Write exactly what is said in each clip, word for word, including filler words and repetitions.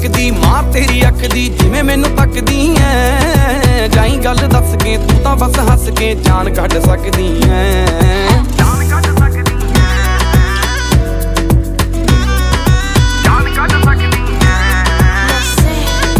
ਲੱਕਦੀ ਮਾਰ ਤੇਰੀ ਅੱਖ ਦੀ ਜਿਵੇਂ ਮੈਨੂੰ ਤੱਕਦੀ ਐ। ਜਾਈ ਗੱਲ ਦੱਸ ਕੇ ਤੂੰ ਤਾਂ ਬਸ ਹੱਸ ਕੇ ਜਾਨ ਕੱਢ ਸਕਦੀ ਐ। ਜਾਨ ਕੱਢ ਸਕਦੀ ਐ, ਜਾਨ ਕੱਢ ਸਕਦੀ ਐ।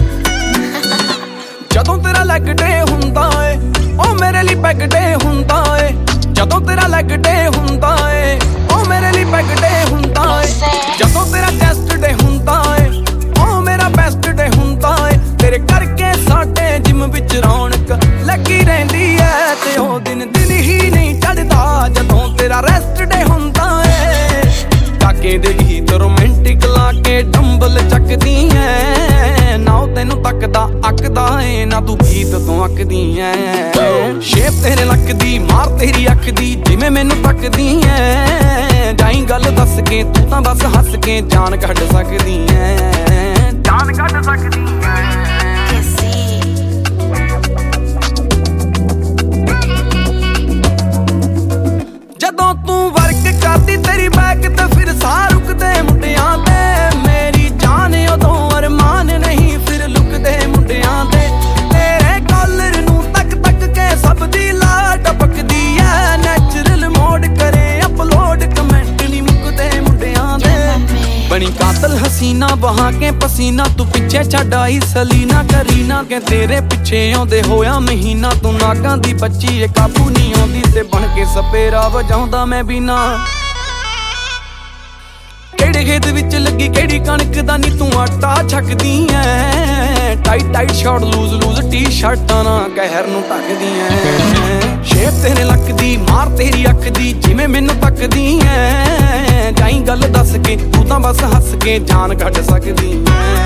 ਜਦੋਂ ਤੇਰਾ ਲੈਗ ਡੇ ਹੁੰਦਾ ਏ ਉਹ ਮੇਰੇ ਲਈ ਪੈਗ ਡੇ ਹੁੰਦਾ ਏ। ਜਦੋਂ ਤੇਰਾ ਲੈਗ ਡੇ ਹੁੰਦਾ ਏ ਉਹ ਮੇਰੇ ਲਈ ਪੈਗ ਡੇ ਹੁੰਦਾ ਏ। ਜਦੋਂ ਤੇਰਾ ਚੈਸਟ ਡੇ ਹੁੰਦਾ ਏ ਉਹ ਮੇਰਾ ਬੈਸਟ ਡੇ ਹੁੰਦਾ ਏ। ਤੇਰੇ ਕਰਕੇ ਸਾਡੇ ਜਿਮ ਵਿੱਚ ਰੌਣਕ ਲੱਗੀ ਰਹਿੰਦੀ ਐ ਤੇ ਉਹ ਦਿਨ ਦਿਨ ਹੀ ਨਹੀਂ ਚੜਦਾ ਜਦੋਂ ਤੇਰਾ ਰੈਸਟ ਡੇ ਹੁੰਦਾ ਏ। ਕਾਕੇ ਦੇ ਗੀਤ ਰੋਮਾਂਟਿਕ ਲਾ ਕੇ ਡੰਬਲ ਚੱਕਦੀ ਐ। ਨਾ ਉਹ ਤੈਨੂੰ ਤੱਕਦਾ ਅੱਕਦਾ ਏ ਨਾ ਤੂੰ ਗੀਤ ਤੋਂ ਅੱਕਦੀ ਐ। ਸ਼ੇਪ ਤੇਰੇ ਲੱਕਦੀ ਮਾਰ ਤੇਰੀ ਅੱਖ ਦੀ ਜਿਵੇਂ ਮੈਨੂੰ ਤੱਕਦੀ ਐ। ਜਾਈ ਗੱਲ ਦੱਸ ਕੇ ਤੂੰ ਤਾਂ ਬਸ ਹੱਸ ਕੇ ਜਾਨ ਕੱਢ ਸਕਦੀ ਐ। ਜਾਨ ਕੱਢ ਸਕਦੀ ਐ। ਜਦੋਂ ਤੂੰ ਵਰਕ ਕਰਦੀ ਤੇਰੀ ਬੈਕ ਤੇ ਫਿਰ ਸਾਹ ਰੁਕਦੇ ਮੁੰਡਿਆਂ ਦੇ। ਮੇਰੀ ਜਾਨ ਉਦੋਂ ਅਰਮਾਨ ਨਹੀਂ ਫਿਰ ਲੁਕਦੇ ਮੁੰਡਿਆਂ ਦੇ। ਤੇਰੇ ਕਾਲਰ ਨੂੰ ਤੱਕ ਤੱਕ ਕੇ ਸਭ ਦੀ ਲਾ ਟਪਕਦੀ ਐ। ਨੈਚੁਰਲ ਮੋਡ ਕਰੇ ਅਪਲੋਡ ਕਮੈਂਟ ਨਹੀਂ ਮੁੱਕਦੇ ਮੁੰਡਿਆਂ ਦੇ। ਬਣੀ ਕਾਤਲ ਹਸੀਨਾ ਬਹਾ ਕੇ ਪਸੀਨਾ ਤੂੰ ਪਿੱਛੇ ਛੱਡ ਆਈ ਸਲੀਨਾ ਕਰੀਨਾ ਕੇ ਤੇਰੇ ਪਿੱਛੇ ਆਉਂਦੇ ਹੋਇਆ ਮਹੀਨਾ। ਤੂੰ ਨਾਗਾਂ ਦੀ ਬੱਚੀ ਏ ਕਾਬੂ ਨਹੀਂ ਆਉਂਦੀ ਤੇ ਬਣ ਕੇ ਸਪੇਰਾ ਵਜਾਉਂਦਾ ਮੈਂ ਬਿਨਾ। ਕਿਹੜੇ ਖੇਤ ਵਿੱਚ ਲੱਗੀ ਕਿਹੜੀ ਕਣਕ ਦਾ ਨੀ ਤੂੰ ਆਟਾ ਛਕਦੀ ਐ। Tight tight short loose loose ਟੀ ਸ਼ਰਟਾਂ ਨਾਲ ਕਹਿਰ ਨੂੰ ਢੱਕਦੀ ਐ। ਸ਼ੇਪ ਤੇਰੇ ਲੱਕਦੀ ਮਾਰ ਤੇਰੀ ਅੱਖ ਦੀ ਜਿਵੇਂ ਮੈਨੂੰ ਤੱਕਦੀ ਐ। ਜਾਈ ਗੱਲ ਦੱਸ ਕੇ ਤੂੰ ਤਾਂ ਬਸ ਹੱਸ ਕੇ ਜਾਨ ਕੱਢ ਸਕਦੀ ਐ।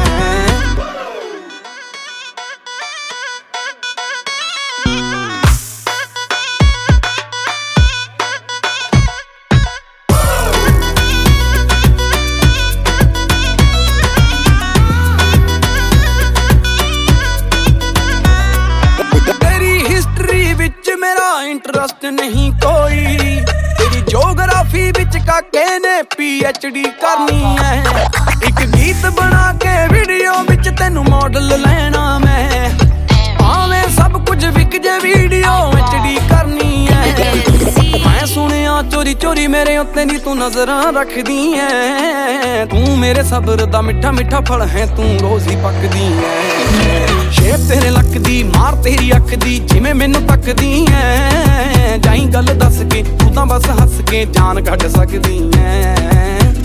ਇੰਟਰਸਟ ਨਹੀਂ ਕੋਈ ਤੇਰੀ ਜੋਗਰਾਫੀ ਵਿੱਚ ਕਾਕੇ ਨੇ ਪੀ ਐਚ ਡੀ ਕਰਨੀ ਐ। ਇੱਕ ਗੀਤ ਬਣਾ ਕੇ ਵੀਡੀਓ ਵਿੱਚ ਤੈਨੂੰ ਮਾਡਲ ਲੈਣਾ ਮੈਂ। ਭਾਵੇਂ ਸਭ ਕੁਝ ਵਿਕ ਜੇ ਵੀਡੀਓ ਐਚ ਡੀ ਕਰਨੀ ਐ। ਮੈਂ ਸੁਣਿਆ ਚੋਰੀ ਚੋਰੀ ਮੇਰੇ ਉੱਤੇ ਨੀ ਤੂੰ ਨਜ਼ਰਾਂ ਰੱਖਦੀ ਐ। ਤੂੰ ਮੇਰੇ ਸਬਰ ਦਾ ਮਿੱਠਾ ਮਿੱਠਾ ਫਲ ਹੈ ਤੂੰ ਰੋਜ਼ ਹੀ ਪੱਕਦੀ ਐ। ਸ਼ੇਪ ਤੇਰੇ ਲੱਕਦੀ ਮਾਰ ਤੇਰੀ ਅੱਖ ਦੀ ਜਿਵੇਂ ਮੈਨੂੰ ਤੱਕਦੀ ਐ। ਜਾਈ ਗੱਲ ਦੱਸ ਕੇ ਤੂੰ ਤਾਂ ਬਸ ਹੱਸ ਕੇ ਜਾਨ ਕੱਢ ਸਕਦੀ ਐ।